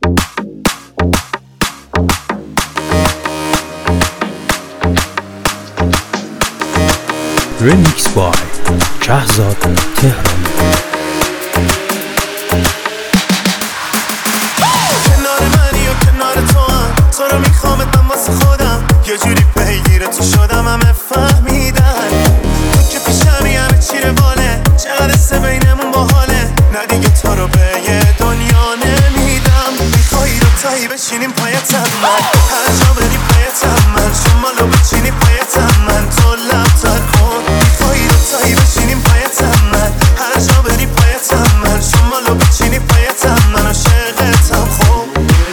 Remix by شهزاد تهرانی. کنار منی و کنار تو هم تو رو میخوامت من واسه خودم یه جوری پیگیر تو شدم همه فهمیدن تو که پیشمی همه چی رواله چقدر حس بینمون باحاله نه دیگه تو رو به یه دنیا نمیدم میخوایی رو تایی بشینیم پایتم من هر جا بری پایتم من شمالو بچینی پایتم من تو لب تر کن میخوایی رو تایی بشینیم پایتم من هر جا بری پایتم من شمالو بچینی پایتم من عاشقتم خوب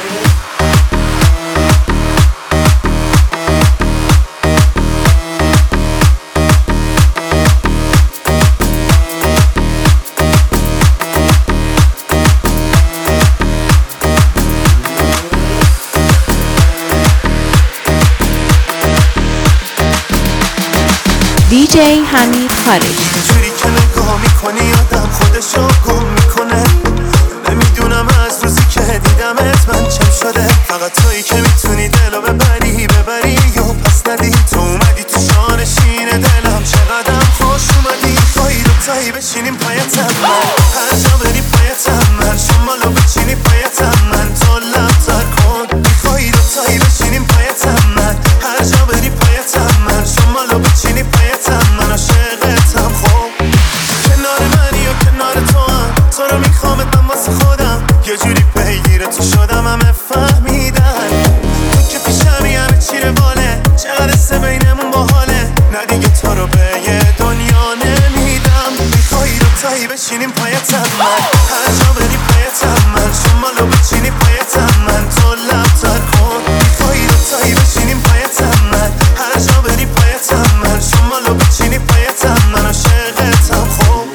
DJ حمید خارجی. جوری که نگاه میکنی آدم خودشو گم میکنه نمیدونم از روزی که دیدمت من چم شده فقط تویی که میتونی دلو ببری یا پس ندی تو اومدی تو شانشین دلم چقدرم خوش اومدی خواهی رو تایی بشینیم پایتم من هر جا بری پایتم من شمالو بچینی پایتم من تو لب تر کن میخوایی رو تایی بشینیم پایتم من هر جا بری پایتم من شمالو بچینی پایتم من عاشقتم خوب کنار منی و کنار تو هم تو رو میخوامت من واسه خودم یه جوری پیگیر تو شدم همه فهمیدن تو که پیشمی همه چی رواله چقدر حس بینمون باحاله نه دیگه تو رو به یه دنیا نمیدم میخوایی رو تایی بشینیم پایتم من هر جا بری پایتم من شمالو بچینی پایتم من تو لب تر کن میخوایی رو تایی بشینیم پایتم من هر جا بری پایتم من شمالو بچینی پایتم من عاشقتم خوب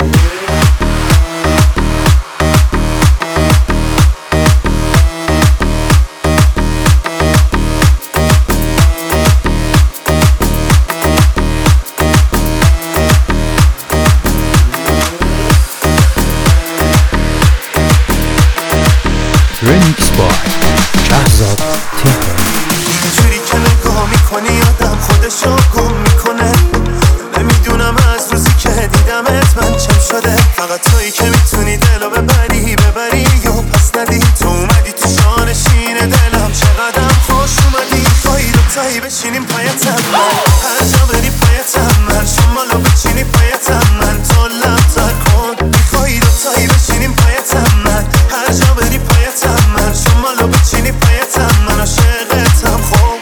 Remix by شهزاد تهرانی. جوری که نگاه میکنی آدم خودشو گم میکنه نمیدونم از روزی که دیدمت من چم شده فقط تویی که میتونی دلو ببری یا پس ندی تو اومدی تو شانشین دلم چقدرم خوش اومدی خواهی رو تایی بشینیم پایتم من هر جا بری پایتم من شمالو بچینی پایتم من تو لب تر کن میخوایی رو تایی بشینیم پایتم من هر جا بری پایتم من شمالو بچینی پایتم من عاشقتم خوب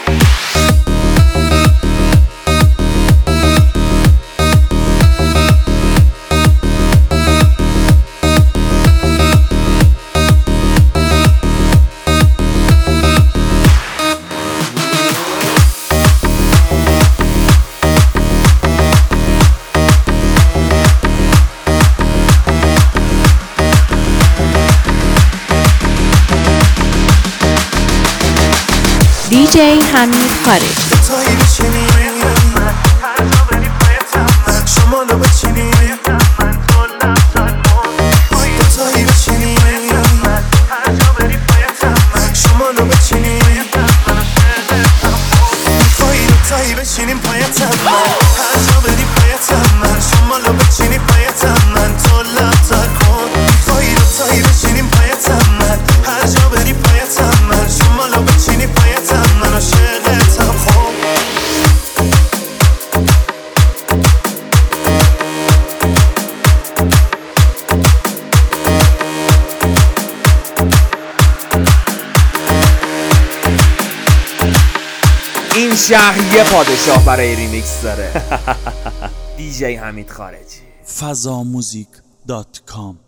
DJ حمید خارجی. تایی بشینی شمالو بچینی تایی بشینی شمالو بچینی میخوایی رو تایی بشینیم پایتم من هر جا بری پایتم من شمالو بچینی پایتم من تو لب تر کن میخوایی رو تایی بشینیم پایتم من هر جا بری پایتم من شمالو بچینی پایتم من عاشقتم خوب این شهر یه پادشاه برای ریمیکس داره. دیجی حمید خارجی. fazamuzik.com